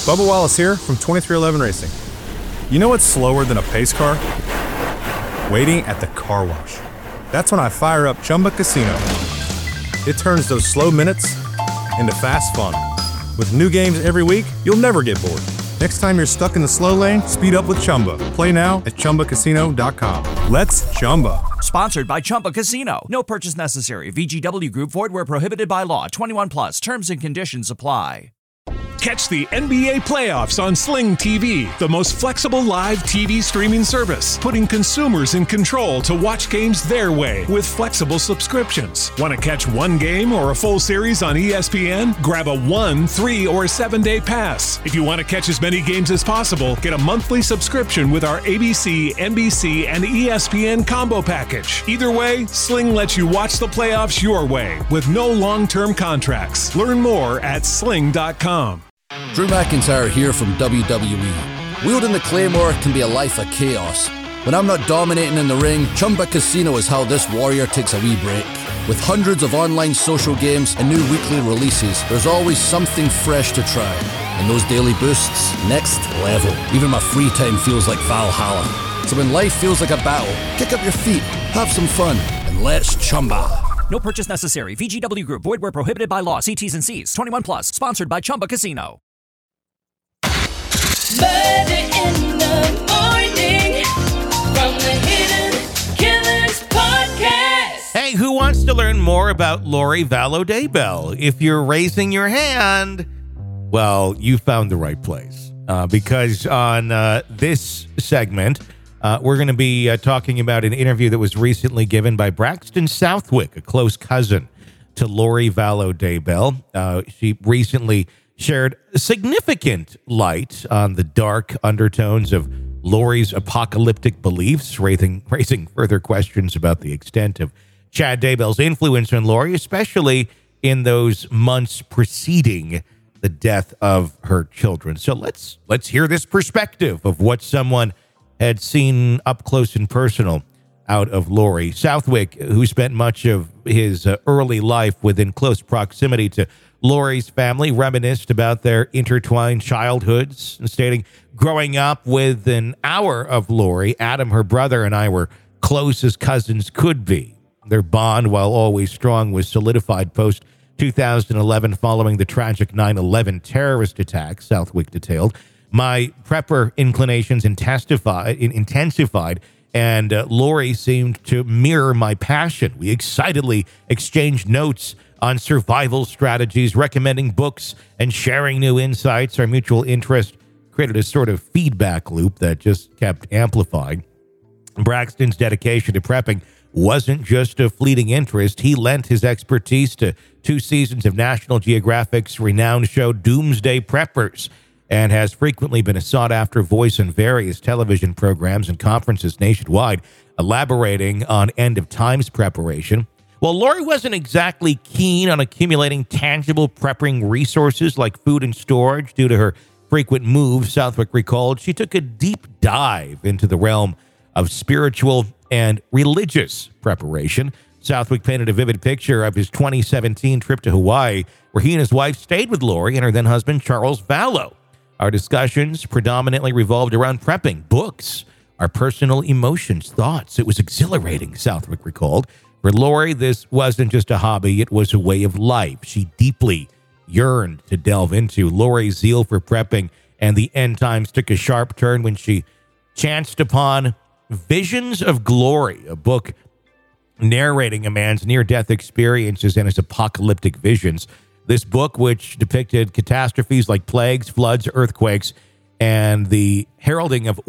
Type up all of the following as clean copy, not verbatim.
Bubba Wallace here from 2311 Racing. You know what's slower than a pace car? Waiting at the car wash. That's when I fire up Chumba Casino. It turns those slow minutes into fast fun. With new games every week, you'll never get bored. Next time you're stuck in the slow lane, speed up with Chumba. Play now at ChumbaCasino.com. Let's Chumba. Sponsored by Chumba Casino. No purchase necessary. VGW Group. Void where prohibited by law. 21 plus. Terms and conditions apply. Catch the NBA playoffs on Sling TV, the most flexible live TV streaming service, putting consumers in control to watch games their way with flexible subscriptions. Want to catch one game or a full series on ESPN? Grab a 1, 3, or 7-day pass. If you want to catch as many games as possible, get a monthly subscription with our ABC, NBC, and ESPN combo package. Either way, Sling lets you watch the playoffs your way with no long-term contracts. Learn more at sling.com. Drew McIntyre here from WWE. Wielding the Claymore can be a life of chaos. When I'm not dominating in the ring, Chumba Casino is how this warrior takes a wee break. With hundreds of online social games and new weekly releases, there's always something fresh to try. And those daily boosts, next level. Even my free time feels like Valhalla. So when life feels like a battle, kick up your feet, have some fun, and let's Chumba. No purchase necessary. VGW Group. Void where prohibited by law. See T's and C's. 21 plus. Sponsored by Chumba Casino. Murder in the morning from the Hidden Killers podcast. Hey, who wants to learn more about Lori Vallow Daybell? If you're raising your hand, well, you found the right place. Because on this segment, we're going to be talking about an interview that was recently given by Braxton Southwick, a close cousin to Lori Vallow Daybell. She recently shared significant light on the dark undertones of Lori's apocalyptic beliefs, raising further questions about the extent of Chad Daybell's influence on Lori, especially in those months preceding the death of her children. So let's hear this perspective of what someone had seen up close and personal out of Lori. Southwick, who spent much of his early life within close proximity to Lori's family, reminisced about their intertwined childhoods, stating, growing up with an hour of Lori, Adam, her brother, and I were close as cousins could be. Their bond, while always strong, was solidified post-2011 following the tragic 9/11 terrorist attack, Southwick detailed. My prepper inclinations intensified, and Lori seemed to mirror my passion. We excitedly exchanged notes on survival strategies, recommending books, and sharing new insights. Our mutual interest created a sort of feedback loop that just kept amplifying. Braxton's dedication to prepping wasn't just a fleeting interest. He lent his expertise to 2 seasons of National Geographic's renowned show Doomsday Preppers, and has frequently been a sought-after voice in various television programs and conferences nationwide, elaborating on end-of-times preparation. Well, Lori wasn't exactly keen on accumulating tangible prepping resources like food and storage due to her frequent moves, Southwick recalled. She took a deep dive into the realm of spiritual and religious preparation. Southwick painted a vivid picture of his 2017 trip to Hawaii, where he and his wife stayed with Lori and her then-husband, Charles Vallow. Our discussions predominantly revolved around prepping, books, our personal emotions, thoughts. It was exhilarating, Southwick recalled. For Lori, this wasn't just a hobby, it was a way of life she deeply yearned to delve into. Lori's zeal for prepping and the end times took a sharp turn when she chanced upon Visions of Glory, a book narrating a man's near-death experiences and his apocalyptic visions. This book, which depicted catastrophes like plagues, floods, earthquakes, and the heralding of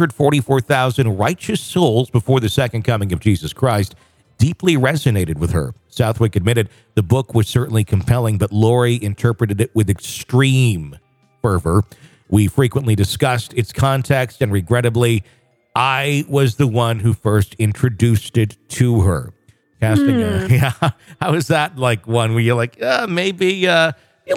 144,000 righteous souls before the second coming of Jesus Christ, deeply resonated with her. Southwick admitted the book was certainly compelling, but Lori interpreted it with extreme fervor. We frequently discussed its context, and regrettably, I was the one who first introduced it to her. Casting, how is that like one where you're like, maybe be a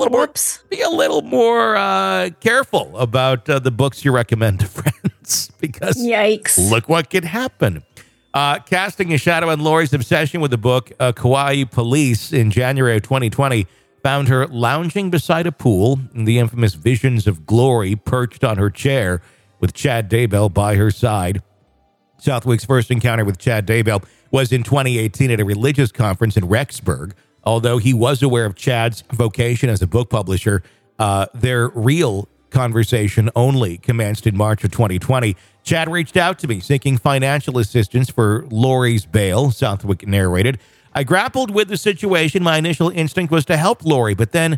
little more careful about the books you recommend to friends, because yikes, look what could happen. Casting a shadow on Lori's obsession with the book, Kauai Police in January of 2020 found her lounging beside a pool in the infamous visions of glory perched on her chair with Chad Daybell by her side. Southwick's first encounter with Chad Daybell was in 2018 at a religious conference in Rexburg. Although he was aware of Chad's vocation as a book publisher, their real conversation only commenced in March of 2020. Chad reached out to me seeking financial assistance for Lori's bail, Southwick narrated. I grappled with the situation. My initial instinct was to help Lori, but then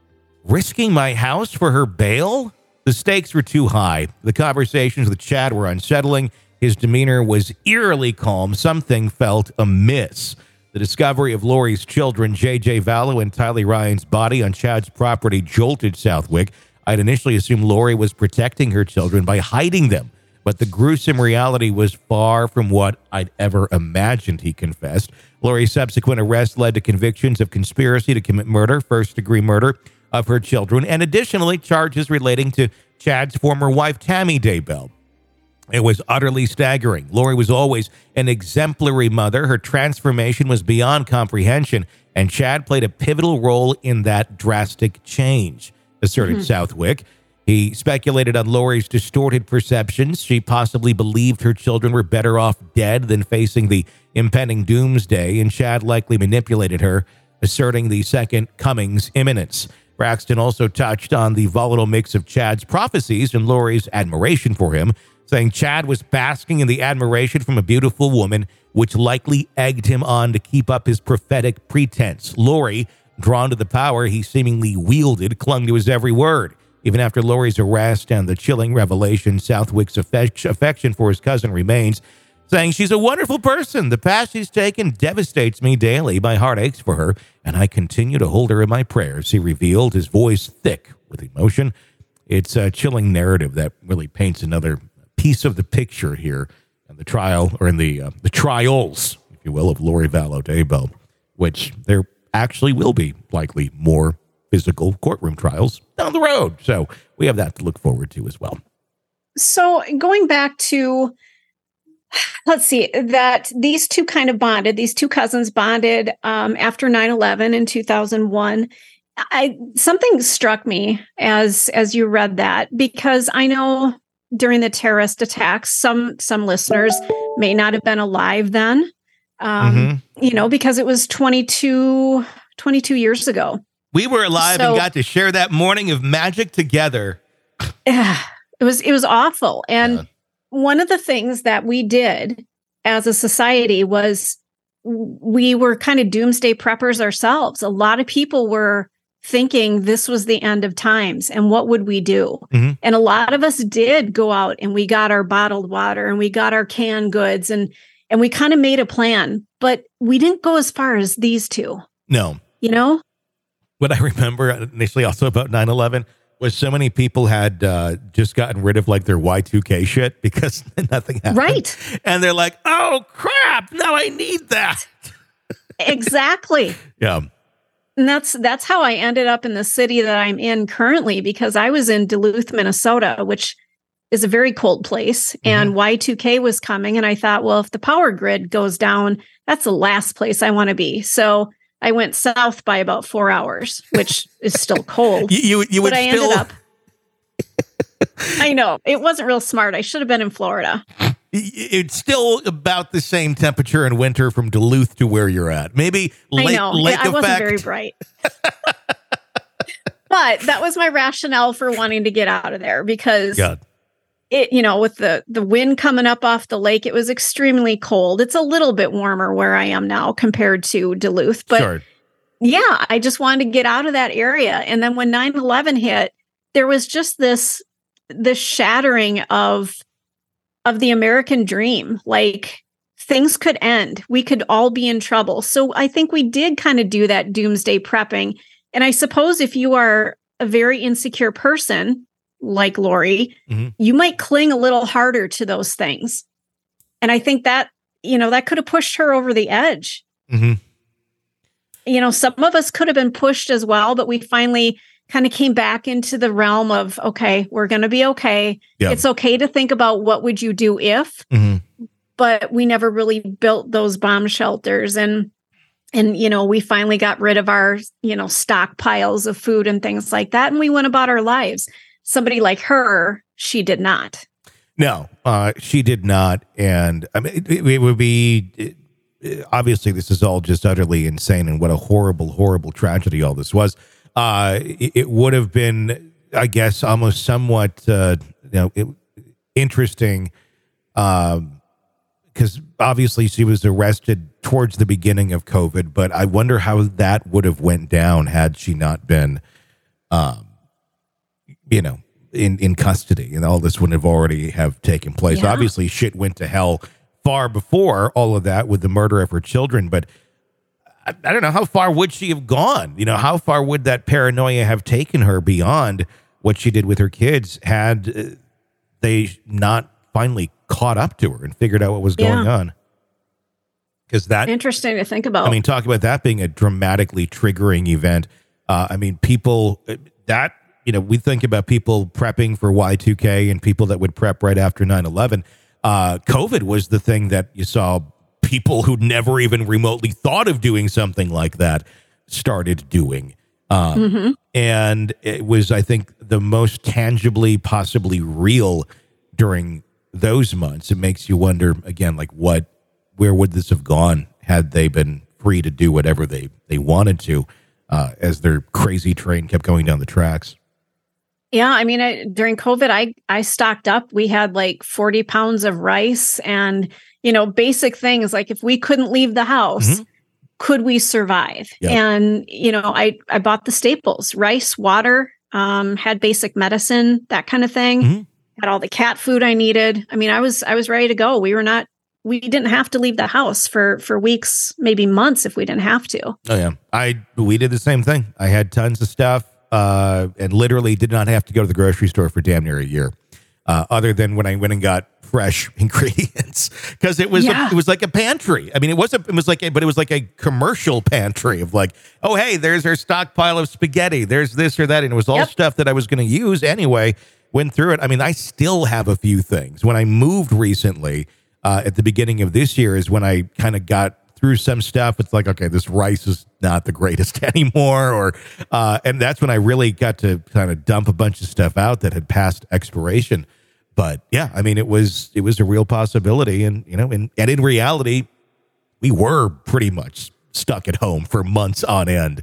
risking my house for her bail? The stakes were too high. The conversations with Chad were unsettling. His demeanor was eerily calm. Something felt amiss. The discovery of Lori's children, J.J. Vallow and Tylee Ryan's body on Chad's property, jolted Southwick. I'd initially assumed Lori was protecting her children by hiding them, but the gruesome reality was far from what I'd ever imagined, he confessed. Lori's subsequent arrest led to convictions of conspiracy to commit murder, first-degree murder of her children, and additionally charges relating to Chad's former wife, Tammy Daybell. It was utterly staggering. Lori was always an exemplary mother. Her transformation was beyond comprehension, and Chad played a pivotal role in that drastic change, asserted Southwick. He speculated on Lori's distorted perceptions. She possibly believed her children were better off dead than facing the impending doomsday, and Chad likely manipulated her, asserting the second coming's imminence. Braxton also touched on the volatile mix of Chad's prophecies and Lori's admiration for him, saying Chad was basking in the admiration from a beautiful woman, which likely egged him on to keep up his prophetic pretense. Lori, drawn to the power he seemingly wielded, clung to his every word. Even after Lori's arrest and the chilling revelation, Southwick's affection for his cousin remains, saying she's a wonderful person. The path she's taken devastates me daily. My heart aches for her, and I continue to hold her in my prayers, he revealed, his voice thick with emotion. It's a chilling narrative that really paints another piece of the picture here in the trial, or in the trials, if you will, of Lori Vallow Daybell, which there actually will be likely more physical courtroom trials down the road. So we have that to look forward to as well. So going back to, let's see, that these two kind of bonded, these two cousins bonded after 9/11 in 2001. Something struck me as you read that, because I know during the terrorist attacks, some listeners may not have been alive then, because it was 22 years ago. We were alive and got to share that morning of magic together. It was awful. And one of the things that we did as a society was we were kind of doomsday preppers ourselves. A lot of people were thinking this was the end of times and what would we do? And a lot of us did go out and we got our bottled water and we got our canned goods and we kind of made a plan, but we didn't go as far as these two. No. What I remember initially also about 9/11 was so many people had just gotten rid of like their Y2K shit because nothing happened. Right. And they're like, oh crap, now I need that. Exactly. Yeah. And that's how I ended up in the city that I'm in currently, because I was in Duluth, Minnesota, which is a very cold place, and Y2K was coming. And I thought, well, if the power grid goes down, that's the last place I want to be. So I went south by about 4 hours, which is still cold. You would but I still... ended up. I know it wasn't real smart. I should have been in Florida. It's still about the same temperature in winter from Duluth to where you're at. Maybe lake I wasn't effect. very bright. But that was my rationale for wanting to get out of there, because it, with the wind coming up off the lake, it was extremely cold. It's a little bit warmer where I am now compared to Duluth. But yeah, I just wanted to get out of that area. And then when 9/11 hit, there was just this shattering of the American dream. Like, things could end. We could all be in trouble. So I think we did kind of do that doomsday prepping. And I suppose if you are a very insecure person like Lori, you might cling a little harder to those things. And I think that, that could have pushed her over the edge. Some of us could have been pushed as well, but we finally kind of came back into the realm of, okay, we're going to be okay. Yeah. It's okay to think about what would you do if, but we never really built those bomb shelters. And And, we finally got rid of our, stockpiles of food and things like that. And we went about our lives. Somebody like her, she did not. No, she did not. And I mean, it would be, obviously, this is all just utterly insane. And what a horrible, horrible tragedy all this was. It would have been, I guess, almost somewhat, interesting. Because obviously she was arrested towards the beginning of COVID, but I wonder how that would have went down had she not been, in custody, and all this wouldn't have already have taken place. Yeah. Obviously, shit went to hell far before all of that with the murder of her children, but I don't know, how far would she have gone? How far would that paranoia have taken her beyond what she did with her kids had they not finally caught up to her and figured out what was going on? Because that interesting to think about. I mean, talk about that being a dramatically triggering event. People that, we think about people prepping for Y2K and people that would prep right after 9/11. COVID was the thing that you saw people who never even remotely thought of doing something like that started doing. And it was, I think, the most tangibly possibly real during those months. It makes you wonder, again, like where would this have gone had they been free to do whatever they wanted to as their crazy train kept going down the tracks. Yeah, I mean, during COVID, I stocked up. We had like 40 pounds of rice and, basic things like if we couldn't leave the house, could we survive? Yep. And, I bought the staples, rice, water, had basic medicine, that kind of thing. Had all the cat food I needed. I mean, I was ready to go. We didn't have to leave the house for weeks, maybe months if we didn't have to. Oh yeah. We did the same thing. I had tons of stuff. And literally did not have to go to the grocery store for damn near a year, other than when I went and got fresh ingredients, because it was like a pantry. I mean, it was like a commercial pantry of like, oh hey, there's our stockpile of spaghetti. There's this or that, and it was all stuff that I was going to use anyway. Went through it. I mean, I still have a few things. When I moved recently, at the beginning of this year, is when I kind of got through some stuff. It's like, okay, this rice is not the greatest anymore, and that's when I really got to kind of dump a bunch of stuff out that had passed expiration. But yeah, I mean, it was a real possibility, and and in reality, we were pretty much stuck at home for months on end,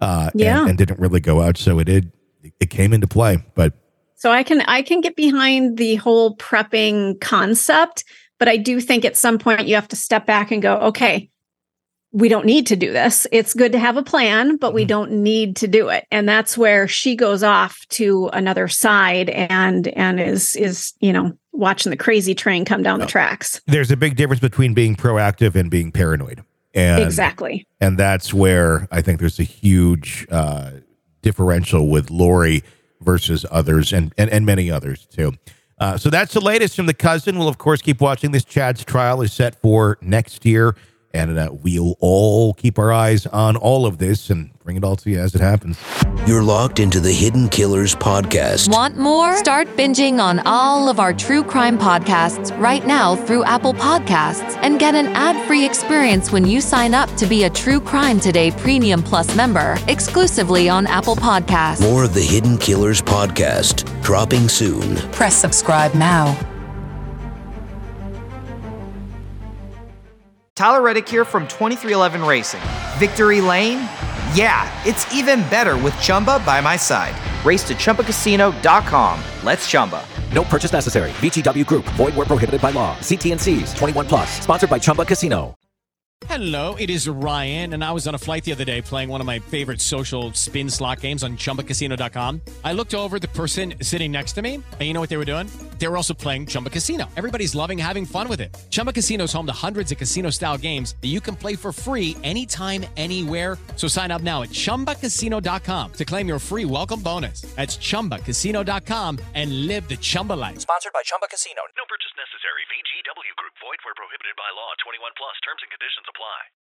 and didn't really go out. So it came into play. But so I can get behind the whole prepping concept, but I do think at some point you have to step back and go, okay, we don't need to do this. It's good to have a plan, but we don't need to do it. And that's where she goes off to another side and is watching the crazy train come down the tracks. There's a big difference between being proactive and being paranoid. Exactly. And that's where I think there's a huge differential with Lori versus others and many others too. So that's the latest from the cousin. We'll, of course, keep watching this. Chad's trial is set for next year. And we'll all keep our eyes on all of this and bring it all to you as it happens. You're locked into the Hidden Killers podcast. Want more? Start binging on all of our true crime podcasts right now through Apple Podcasts and get an ad-free experience when you sign up to be a True Crime Today Premium Plus member exclusively on Apple Podcasts. More of the Hidden Killers podcast dropping soon. Press subscribe now. Tyler Reddick here from 2311 Racing. Victory Lane? Yeah, it's even better with Chumba by my side. Race to ChumbaCasino.com. Let's Chumba. No purchase necessary. VGW Group. Void where prohibited by law. See T&Cs. 21 plus. Sponsored by Chumba Casino. Hello, it is Ryan, and I was on a flight the other day playing one of my favorite social spin slot games on ChumbaCasino.com. I looked over at the person sitting next to me, and you know what they were doing? They were also playing Chumba Casino. Everybody's loving having fun with it. Chumba Casino is home to hundreds of casino-style games that you can play for free anytime, anywhere. So sign up now at ChumbaCasino.com to claim your free welcome bonus. That's ChumbaCasino.com and live the Chumba life. Sponsored by Chumba Casino. No purchase necessary. VGW Group. Void where prohibited by law. 21 plus. Terms and conditions apply.